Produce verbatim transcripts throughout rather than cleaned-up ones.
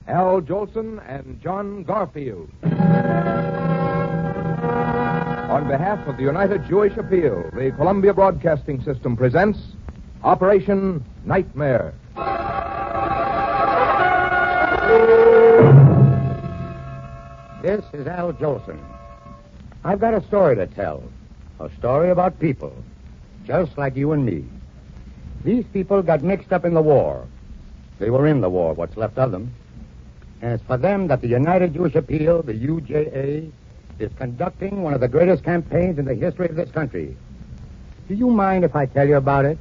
Al Jolson and John Garfield. On behalf of the United Jewish Appeal, the Columbia Broadcasting System presents Operation Nightmare. This is Al Jolson. I've got a story to tell. A story about people, just like you and me. These people got mixed up in the war. They were in the war, what's left of them. And it's for them that the United Jewish Appeal, the U J A, is conducting one of the greatest campaigns in the history of this country. Do you mind if I tell you about it?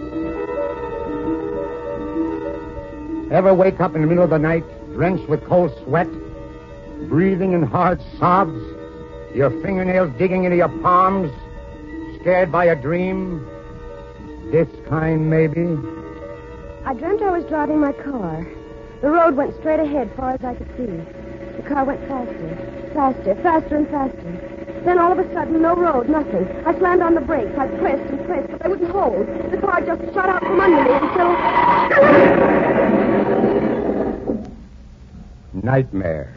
Ever wake up in the middle of the night, drenched with cold sweat, breathing in hard sobs, your fingernails digging into your palms, scared by a dream? This kind, maybe? I dreamt I was driving my car. The road went straight ahead, far as I could see. The car went faster, faster, faster and faster. Then all of a sudden, no road, nothing. I slammed on the brakes. I pressed and pressed, but they wouldn't hold. The car just shot out from under me until... Nightmare.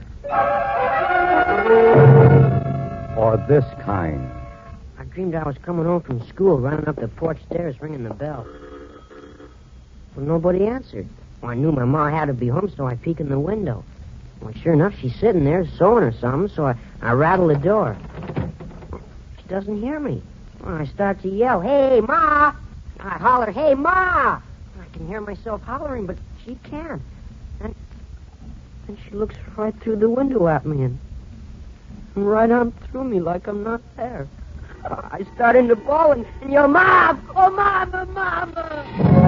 Or this kind. I dreamed I was coming home from school, running up the porch stairs, ringing the bell. But nobody answered. Well, I knew my ma had to be home, so I peeked in the window. Well, sure enough, she's sitting there sewing or something, so I, I rattle the door. She doesn't hear me. Well, I start to yell, "Hey, Ma!" I holler, "Hey, Ma!" I can hear myself hollering, but she can't. And, and she looks right through the window at me and, and right on through me like I'm not there. I started to bawl and, and yell, "Mom! Oh, Mama, Mama!"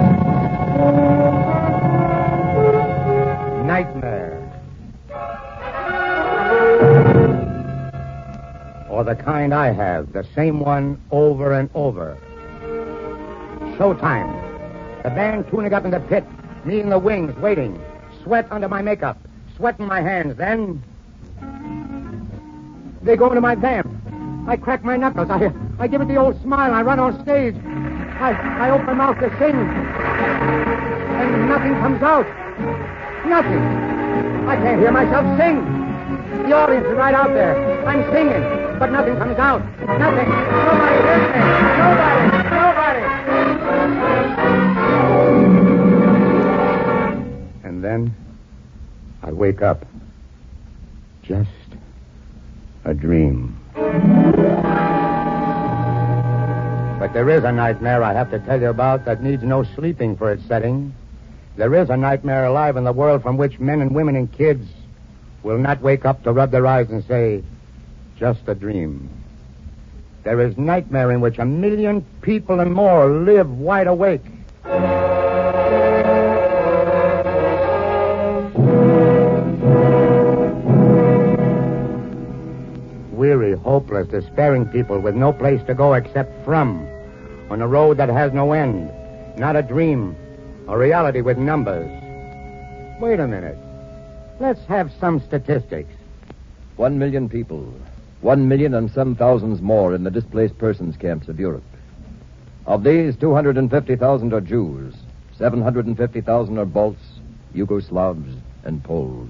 Nightmare. Or the kind I have, the same one over and over. Showtime. The band tuning up in the pit, me in the wings, waiting. Sweat under my makeup, sweat in my hands. Then they go into my vamp. I crack my knuckles. I, I give it the old smile. I run on stage. I, I open my mouth to sing. And nothing comes out. Nothing. I can't hear myself sing. The audience is right out there. I'm singing, but nothing comes out. Nothing. Nobody hears me. Nobody. Nobody. And then I wake up. Just a dream. But there is a nightmare I have to tell you about that needs no sleeping for its setting. There is a nightmare alive in the world from which men and women and kids will not wake up to rub their eyes and say, just a dream. There is nightmare in which a million people and more live wide awake. Weary, hopeless, despairing people with no place to go except from, on a road that has no end. Not a dream, a reality with numbers. Wait a minute. Let's have some statistics. One million people. One million and some thousands more in the displaced persons camps of Europe. Of these, two hundred fifty thousand are Jews. seven hundred fifty thousand are Balts, Yugoslavs, and Poles.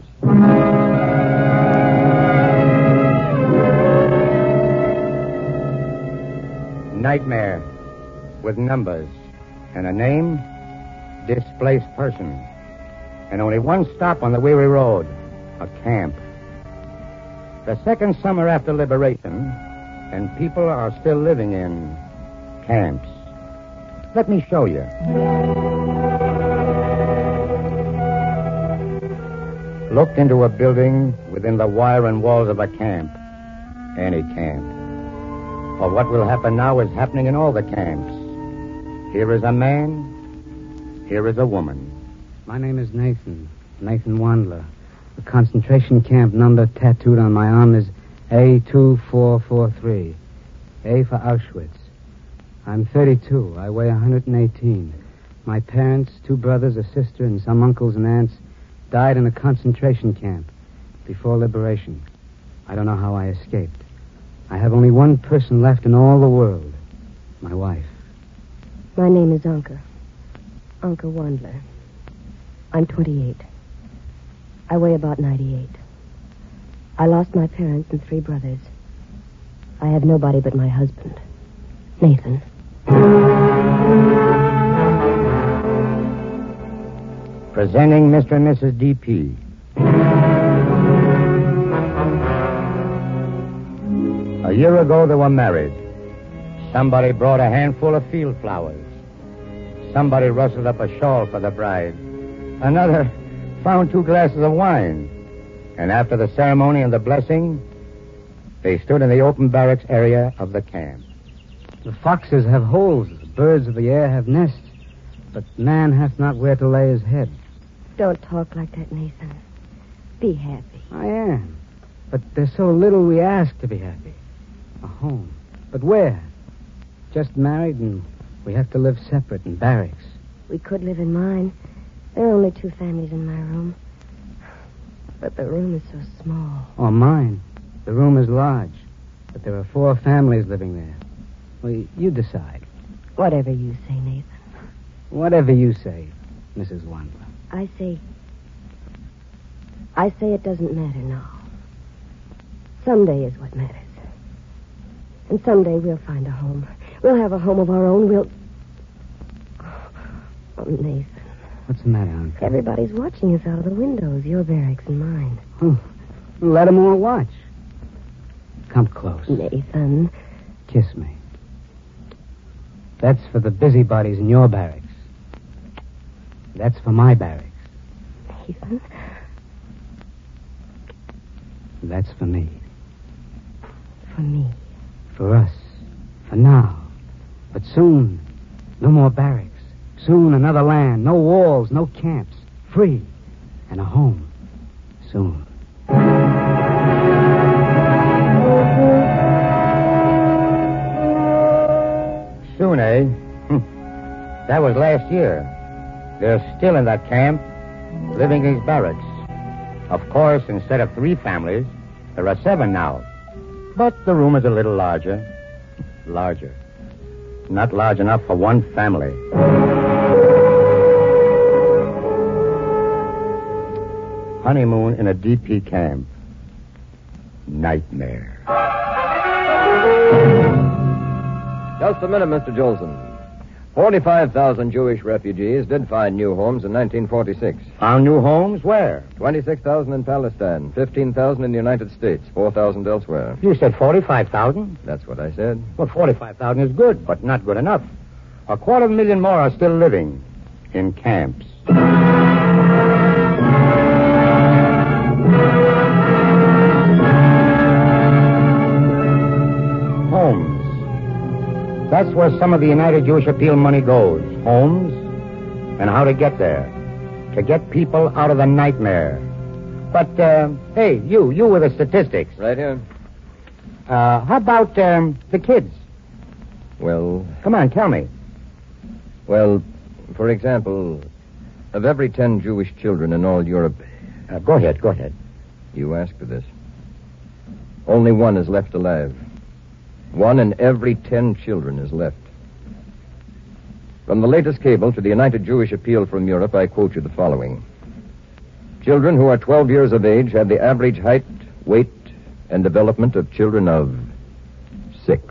Nightmare with numbers and a name, displaced person. And only one stop on the weary road, a camp. The second summer after liberation, and people are still living in camps. Let me show you. Look into a building within the wire and walls of a camp. Any camp. For what will happen now is happening in all the camps. Here is a man. Here is a woman. My name is Nathan. Nathan Wandler. The concentration camp number tattooed on my arm is A two four four three. A for Auschwitz. I'm thirty-two. I weigh one hundred eighteen. My parents, two brothers, a sister, and some uncles and aunts died in a concentration camp before liberation. I don't know how I escaped. I have only one person left in all the world. My wife. My name is Uncle. Uncle Wandler. I'm twenty-eight. I weigh about ninety-eight. I lost my parents and three brothers. I have nobody but my husband, Nathan. Presenting Mister and Missus D P. A year ago, they were married. Somebody brought a handful of field flowers. Somebody rustled up a shawl for the bride. Another found two glasses of wine. And after the ceremony and the blessing, they stood in the open barracks area of the camp. The foxes have holes, the birds of the air have nests, but man hath not where to lay his head. Don't talk like that, Nathan. Be happy. I am. But there's so little we ask to be happy. A home. But where? Just married and we have to live separate in barracks. We could live in mine. There are only two families in my room. But the room is so small. Or mine. The room is large. But there are four families living there. Well, you decide. Whatever you say, Nathan. Whatever you say, Missus Wandler. I say... I say it doesn't matter now. Someday is what matters. And someday we'll find a home. We'll have a home of our own. We'll... Oh, Nathan. What's the matter, Uncle? Everybody's watching us out of the windows, your barracks and mine. Oh, let them all watch. Come close. Nathan. Kiss me. That's for the busybodies in your barracks. That's for my barracks. Nathan. That's for me. For me. For us. For now. But soon, no more barracks. Soon another land. No walls, no camps. Free. And a home. Soon. Soon, eh? That was last year. They're still in that camp, living in these barracks. Of course, instead of three families, there are seven now. But the room is a little larger. Larger. Not large enough for one family. Honeymoon in a D P camp. Nightmare. Just a minute, Mister Jolson. forty-five thousand Jewish refugees did find new homes in nineteen forty-six. Found new homes? Where? twenty-six thousand in Palestine, fifteen thousand in the United States, four thousand elsewhere. You said forty-five thousand? That's what I said. Well, forty-five thousand is good, but not good enough. A quarter of a million more are still living in camps. Homes. That's where some of the United Jewish Appeal money goes. Homes and how to get there. To get people out of the nightmare. But, uh, hey, you, you with the statistics. Right here. Uh, how about um, the kids? Well, Come on, tell me. well, for example, of every ten Jewish children in all Europe, Uh, go ahead, go ahead. you asked for this, only one is left alive. One in every ten children is left. From the latest cable to the United Jewish Appeal from Europe, I quote you the following. Children who are twelve years of age have the average height, weight, and development of children of six.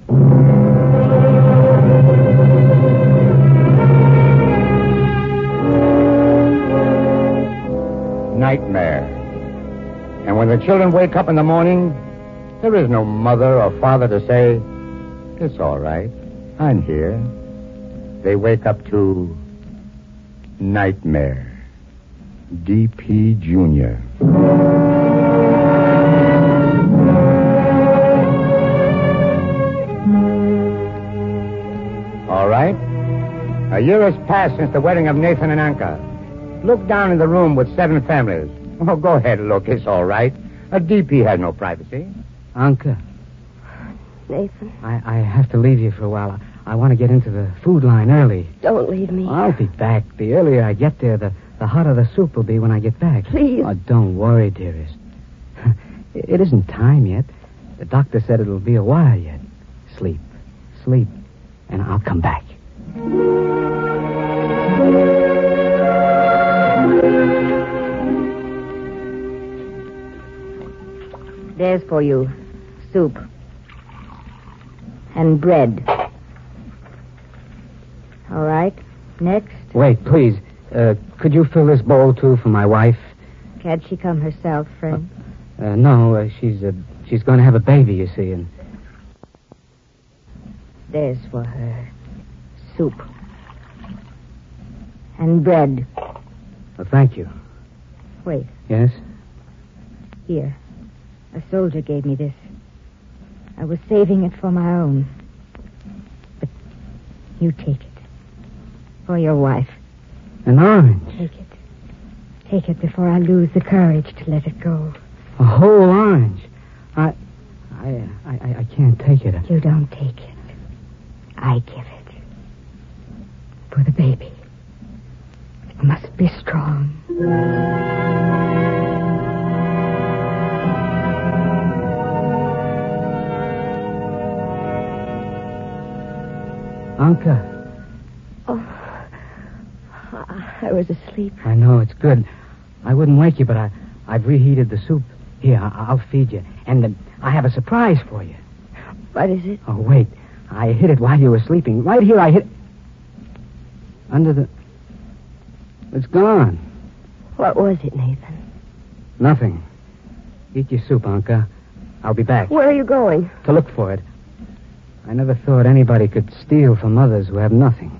Nightmare. And when the children wake up in the morning, there is no mother or father to say, it's all right, I'm here. They wake up to nightmare. D P Junior All right. A year has passed since the wedding of Nathan and Anka. Look down in the room with seven families. Oh, go ahead, look. It's all right. A D P has no privacy. Anka, Nathan, I, I have to leave you for a while. I, I want to get into the food line early. don't leave me. I'll be back. The earlier I get there, the, the hotter the soup will be when I get back. Please. Oh, don't worry, dearest. it, it isn't time yet. The doctor said it'll be a while yet. Sleep. Sleep. And I'll come back. There's for you. Soup. And bread. All right. Next. Wait, please. Uh, could you fill this bowl, too, for my wife? Can't she come herself, friend? Uh, no, uh, she's uh, she's going to have a baby, you see, and... There's for her. Soup. And bread. Well, thank you. Wait. Yes? Here. A soldier gave me this. I was saving it for my own. But you take it. For your wife. An orange? Take it. Take it before I lose the courage to let it go. A whole orange? I... I, I, I can't take it. You don't take it. I give it. For the baby. It must be strong. Anka. Oh. I was asleep. I know, it's good. I wouldn't wake you, but I, I've reheated the soup. Here, I, I'll feed you. And uh, I have a surprise for you. What is it? Oh, wait. I hid it while you were sleeping. Right here, I hid... Under the... It's gone. What was it, Nathan? Nothing. Eat your soup, Anka. I'll be back. Where are you going? To look for it. I never thought anybody could steal from others who have nothing.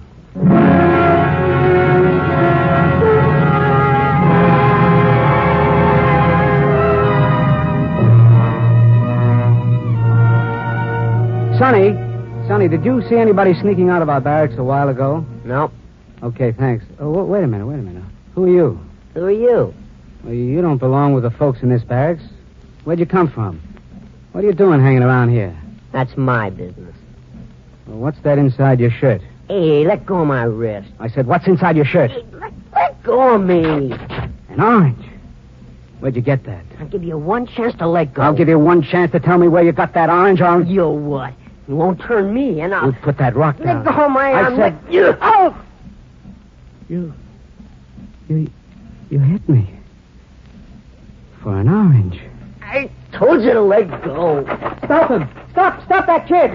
Sonny, Sonny, did you see anybody sneaking out of our barracks a while ago? No. Okay, thanks. Oh, w- wait a minute, wait a minute. Who are you? Who are you? Well, you don't belong with the folks in this barracks. Where'd you come from? What are you doing hanging around here? That's my business. Well, what's that inside your shirt? Hey, let go of my wrist. I said, what's inside your shirt? Hey, let, let go of me. An orange. Where'd you get that? I'll give you one chance to let go. I'll give you one chance to tell me where you got that orange orange. You what? You won't turn me, and I'll... You put that rock down. Let go of my I arm. said... Let... You... Oh! You... You... You hit me. For an orange. I told you to let go. Stop him! Stop! Stop that kid!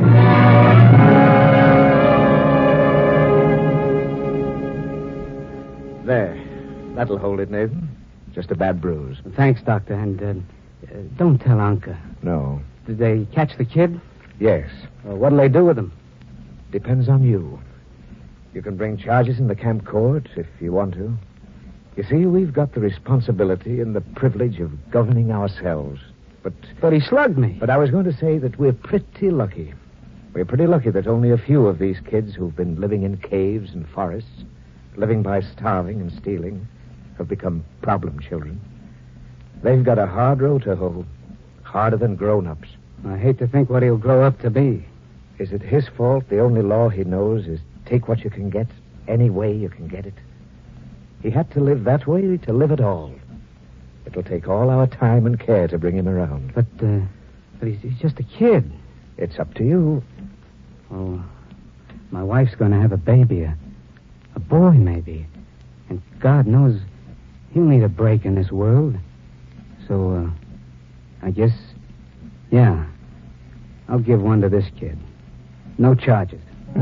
There. That'll hold it, Nathan. Just a bad bruise. Thanks, Doctor, and uh, uh, don't tell Anka. No. Did they catch the kid? Yes. Uh, what'll they do with him? Depends on you. You can bring charges in the camp court if you want to. You see, we've got the responsibility and the privilege of governing ourselves. But... But he slugged me. But I was going to say that we're pretty lucky. We're pretty lucky that only a few of these kids who've been living in caves and forests, living by starving and stealing, have become problem children. They've got a hard road to hoe, harder than grown-ups. I hate to think what he'll grow up to be. Is it his fault the only law he knows is take what you can get, any way you can get it? He had to live that way to live at all. It'll take all our time and care to bring him around. But, uh, but he's, he's just a kid. It's up to you. Oh, my wife's going to have a baby, a, a boy maybe. And God knows he'll need a break in this world. So, uh, I guess, yeah, I'll give one to this kid. No charges.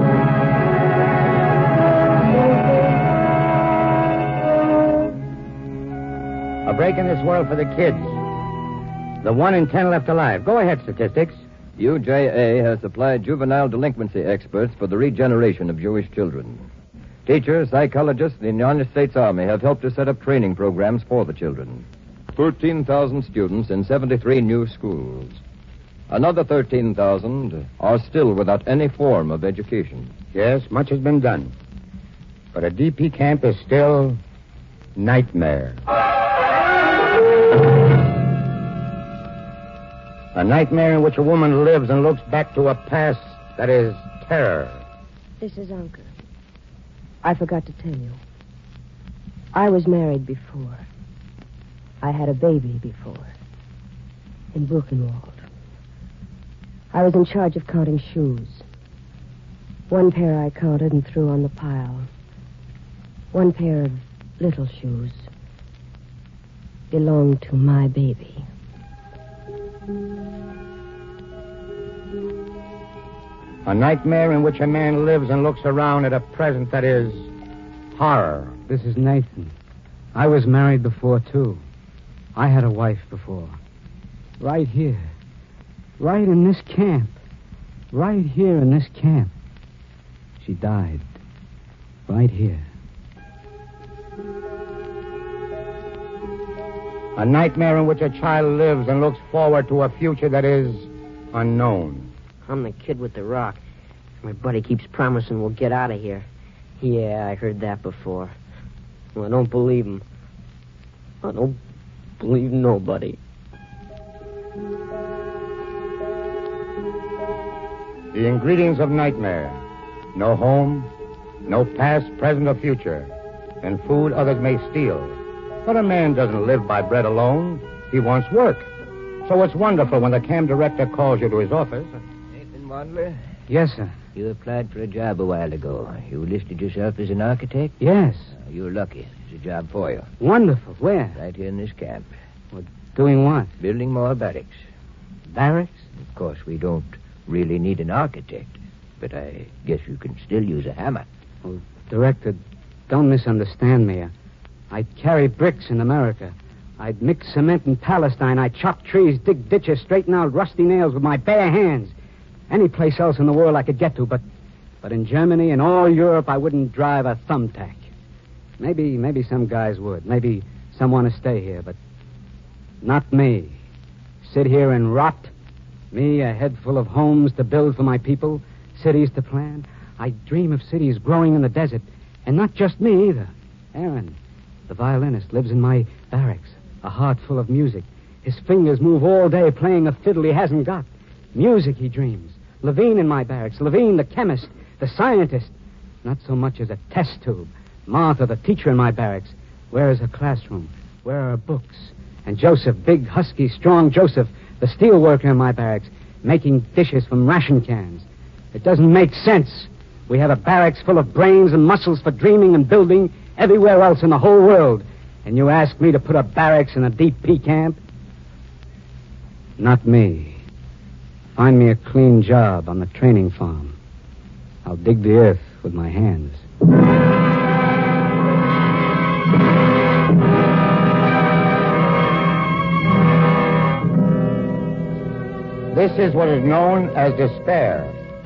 A break in this world for the kids. The one in ten left alive. Go ahead, statistics. U J A has supplied juvenile delinquency experts for the regeneration of Jewish children. Teachers, psychologists, and the United States Army have helped to set up training programs for the children. thirteen thousand students in seventy-three new schools. Another thirteen thousand are still without any form of education. Yes, much has been done. But a D P camp is still nightmare. A nightmare in which a woman lives and looks back to a past that is terror. This is Anka. I forgot to tell you. I was married before. I had a baby before. In Buchenwald. I was in charge of counting shoes. One pair I counted and threw on the pile. One pair of little shoes belonged to my baby. A nightmare in which a man lives and looks around at a present that is horror. This is Nathan. I was married before, too. I had a wife before. Right here. Right in this camp. Right here in this camp. She died. Right here. A nightmare in which a child lives and looks forward to a future that is unknown. I'm the kid with the rock. My buddy keeps promising we'll get out of here. Yeah, I heard that before. Well, I don't believe him. I don't believe nobody. The ingredients of nightmare. No home, no past, present, or future, and food others may steal. But a man doesn't live by bread alone. He wants work. So it's wonderful when the camp director calls you to his office. Nathan Wandler? Yes, sir. You applied for a job a while ago. You listed yourself as an architect? Yes. Uh, you're lucky. There's a job for you. Wonderful. Where? Right here in this camp. Well, doing what? Building more barracks. Barracks? Of course, we don't really need an architect, but I guess you can still use a hammer. Well, Director, don't misunderstand me. I'd carry bricks in America. I'd mix cement in Palestine. I'd chop trees, dig ditches, straighten out rusty nails with my bare hands. Any place else in the world I could get to, but but in Germany and all Europe, I wouldn't drive a thumbtack. Maybe, maybe some guys would. Maybe some want to stay here, but not me. Sit here and rot. Me, a head full of homes to build for my people, cities to plan. I dream of cities growing in the desert, and not just me either. Aaron, the violinist, lives in my barracks, a heart full of music. His fingers move all day playing a fiddle he hasn't got. Music he dreams. Levine in my barracks. Levine, the chemist, the scientist. Not so much as a test tube. Martha, the teacher in my barracks. Where is her classroom? Where are her books? And Joseph, big, husky, strong Joseph, the steel worker in my barracks, making dishes from ration cans. It doesn't make sense. We have a barracks full of brains and muscles for dreaming and building everywhere else in the whole world. And you ask me to put a barracks in a D P camp? Not me. Find me a clean job on the training farm. I'll dig the earth with my hands. This is what is known as despair.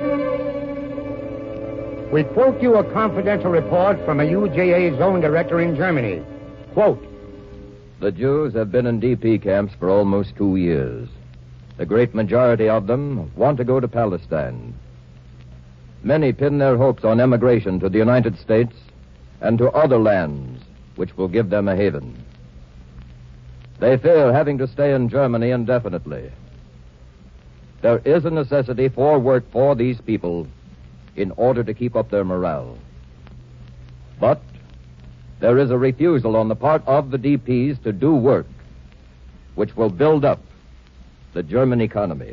We quote you a confidential report from a U J A zone director in Germany. Quote, The Jews have been in D P camps for almost two years. The great majority of them want to go to Palestine. Many pin their hopes on emigration to the United States and to other lands which will give them a haven. They fear having to stay in Germany indefinitely. There is a necessity for work for these people in order to keep up their morale. But there is a refusal on the part of the D Ps to do work which will build up the German economy.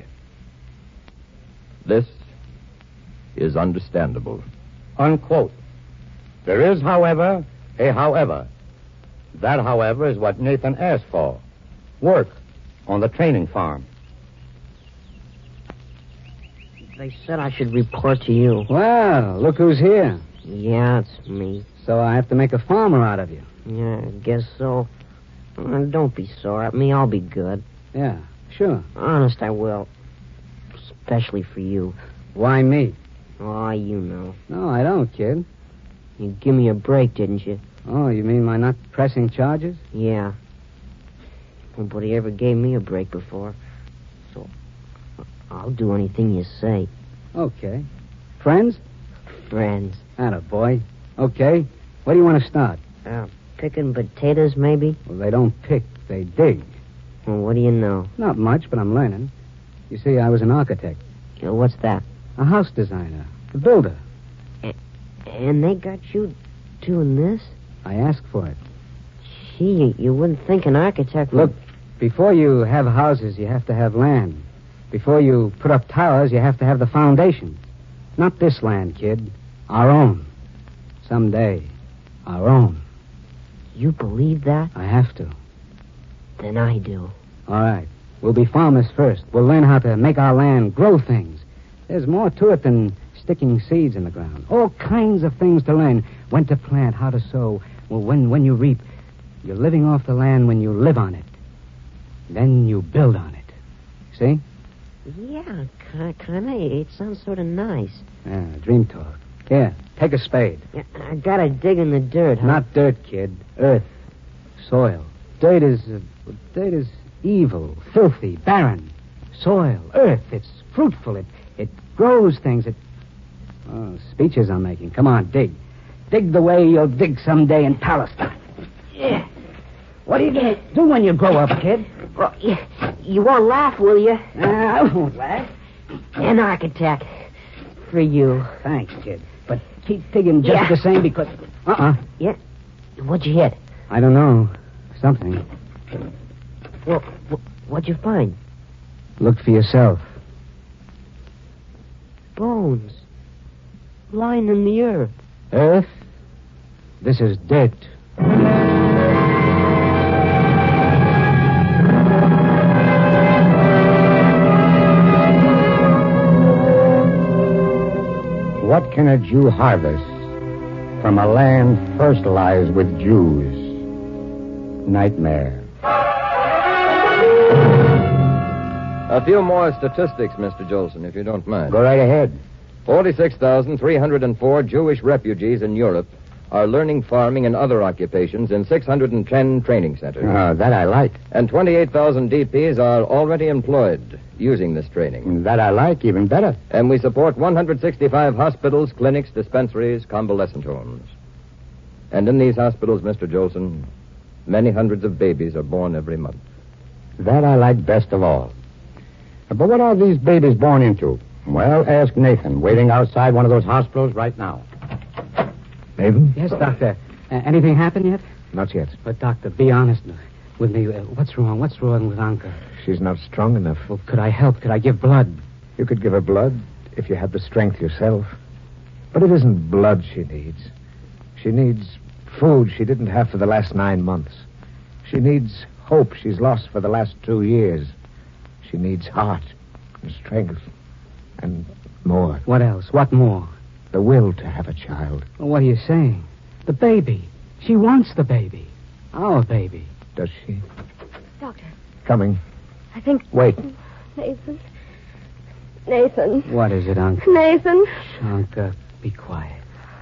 This is understandable. unquote. There is, however, a however. That, however, is what Nathan asked for. Work on the training farm. They said I should report to you. Well, look who's here. Yeah, it's me. So I have to make a farmer out of you. Yeah, I guess so. Uh, don't be sore at me. I'll be good. Yeah, sure. Honest, I will. Especially for you. Why me? Oh, you know. No, I don't, kid. You give me a break, didn't you? Oh, you mean my not pressing charges? Yeah. Nobody ever gave me a break before. So I'll do anything you say. Okay. Friends? Friends. Atta boy. Okay. Where do you want to start? Uh, picking potatoes, maybe? Well, they don't pick. They dig. Well, what do you know? Not much, but I'm learning. You see, I was an architect. You know, what's that? A house designer. A builder. A- and they got you doing this? I asked for it. Gee, you, you wouldn't think an architect would... Look, before you have houses, you have to have land. Before you put up towers, you have to have the foundation. Not this land, kid. Our own. Someday. Our own. You believe that? I have to. Then I do. All right. We'll be farmers first. We'll learn how to make our land grow things. There's more to it than sticking seeds in the ground. All kinds of things to learn. When to plant, how to sow. Well, when, when you reap, you're living off the land when you live on it. Then you build on it. See? Yeah, kind of. It sounds sort of nice. Yeah, dream talk. Here, take a spade. Yeah, I gotta dig in the dirt, huh? Not dirt, kid. Earth. Soil. Dirt is... Uh, dirt is evil, filthy, barren. Soil. Earth. It's fruitful. It, it grows things. It... Oh, speeches I'm making. Come on, dig. Dig the way you'll dig someday in Palestine. Yeah. What are you going to do when you grow up, kid? Well, you, you won't laugh, will you? Uh, I won't laugh. An architect. For you. Thanks, kid. But keep digging just Yeah. the same because... Uh-uh. Yeah? What'd you hit? I don't know. Something. Well, wh- what'd you find? Look for yourself. Bones. Lying in the earth. Earth? This is dirt. What can a Jew harvest from a land fertilized with Jews? Nightmare. A few more statistics, Mister Jolson, if you don't mind. Go right ahead. forty-six thousand three hundred four Jewish refugees in Europe are learning farming and other occupations in six hundred ten training centers. Uh, that I like. And twenty-eight thousand D Ps are already employed using this training. That I like even better. And we support one hundred sixty-five hospitals, clinics, dispensaries, convalescent homes. And in these hospitals, Mister Jolson, many hundreds of babies are born every month. That I like best of all. But what are these babies born into? Well, ask Nathan, waiting outside one of those hospitals right now. Nathan? Yes, Doctor. Uh, anything happened yet? Not yet. But, Doctor, be honest with me. Uh, what's wrong? What's wrong with Anka? She's not strong enough. Well, could I help? Could I give blood? You could give her blood if you had the strength yourself. But it isn't blood she needs. She needs food she didn't have for the last nine months. She needs hope she's lost for the last two years. She needs heart and strength and more. What else? What more? The will to have a child. Well, what are you saying? The baby. She wants the baby. Our baby. Does she? Doctor, Coming. I think... Wait. Nathan. Nathan. What is it, Anka? Nathan. Anka, be quiet.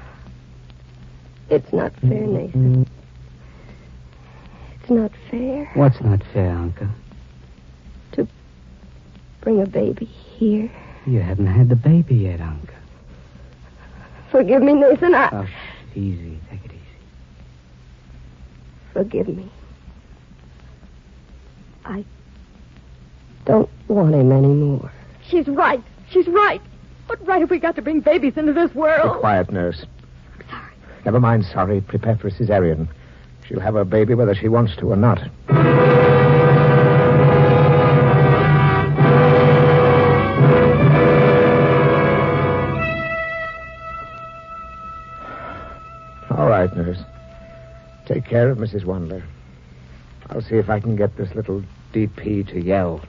It's not fair, Nathan. It's not fair What's not fair, Anka? to bring a baby here. You haven't had the baby yet, Anka. Forgive me, Nathan. I... Oh, shh, easy. Take it easy. Forgive me. I don't want him anymore. She's right. She's right. What right have we got to bring babies into this Be world? quiet, nurse. Never mind sorry. Prepare for cesarean. She'll have her baby whether she wants to or not. All right, nurse. Take care of Missus Wandler. I'll see if I can get this little D P to yell.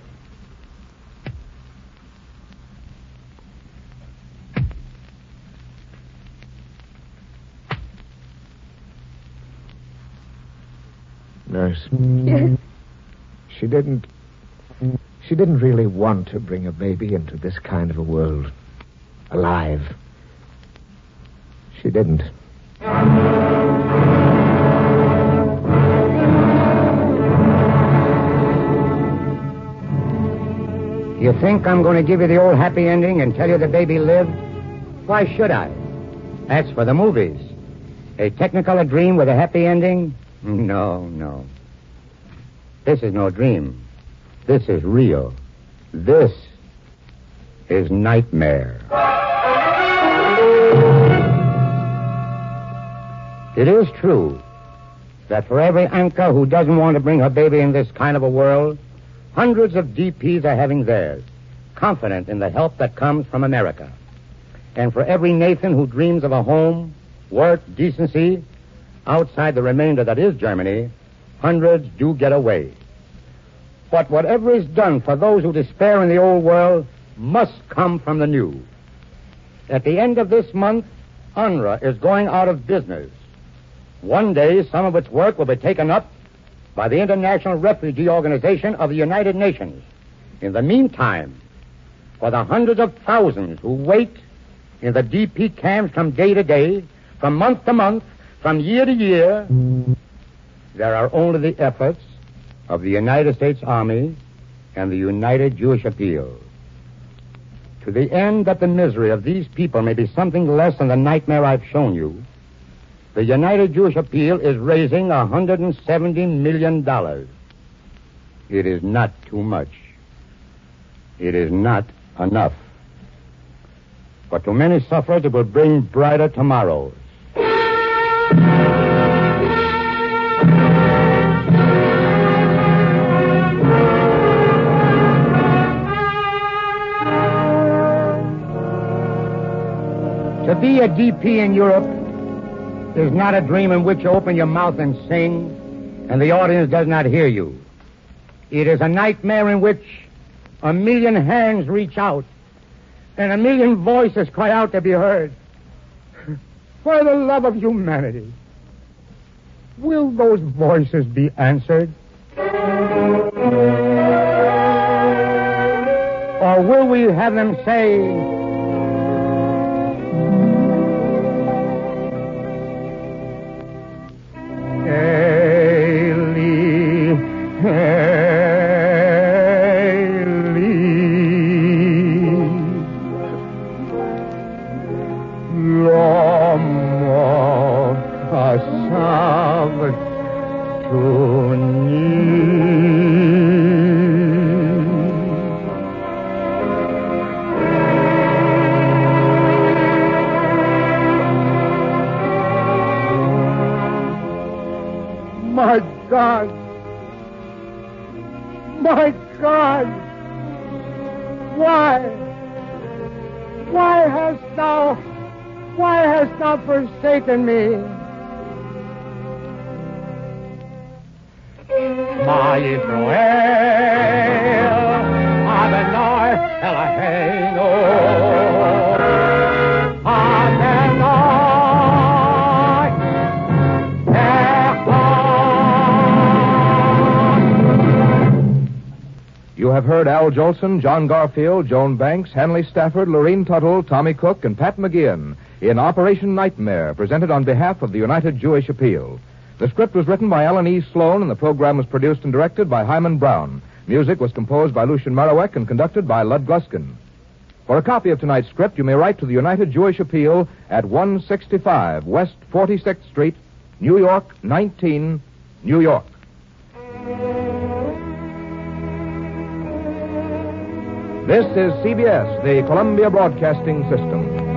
Nurse. Yes. She didn't... She didn't really want to bring a baby into this kind of a world. Alive. She didn't. You think I'm going to give you the old happy ending and tell you the baby lived? Why should I? That's for the movies. A Technicolor dream with a happy ending? No, no. This is no dream. This is real. This is nightmare. It is true that for every Anka who doesn't want to bring her baby in this kind of a world, hundreds of D Ps are having theirs, confident in the help that comes from America. And for every Nathan who dreams of a home, work, decency, outside the remainder that is Germany, hundreds do get away. But whatever is done for those who despair in the old world must come from the new. At the end of this month, U N R W A is going out of business. One day, some of its work will be taken up by the International Refugee Organization of the United Nations. In the meantime, for the hundreds of thousands who wait in the D P camps from day to day, from month to month, from year to year, there are only the efforts of the United States Army and the United Jewish Appeal. To the end that the misery of these people may be something less than the nightmare I've shown you, the United Jewish Appeal is raising one hundred seventy million dollars. It is not too much. It is not enough. But to many sufferers, it will bring brighter tomorrows. To be a D P in Europe is not a dream in which you open your mouth and sing, and the audience does not hear you. It is a nightmare in which a million hands reach out, and a million voices cry out to be heard. For the love of humanity, will those voices be answered? Or will we have them say, Eli, Eli, lama sabachthuni. My God! My God! Why? Why hast thou, why hast thou forsaken me? My Israel, Adonai Eloheinu, Adonai You have heard Al Jolson, John Garfield, Joan Banks, Hanley Stafford, Lorene Tuttle, Tommy Cook, and Pat McGeehan in Operation Nightmare, presented on behalf of the United Jewish Appeal. The script was written by Ellen E. Sloan, and the program was produced and directed by Hyman Brown. Music was composed by Lucien Marowek and conducted by Lud Gluskin. For a copy of tonight's script, you may write to the United Jewish Appeal at one sixty-five West forty-sixth Street, New York, nineteen, New York. This is C B S, the Columbia Broadcasting System.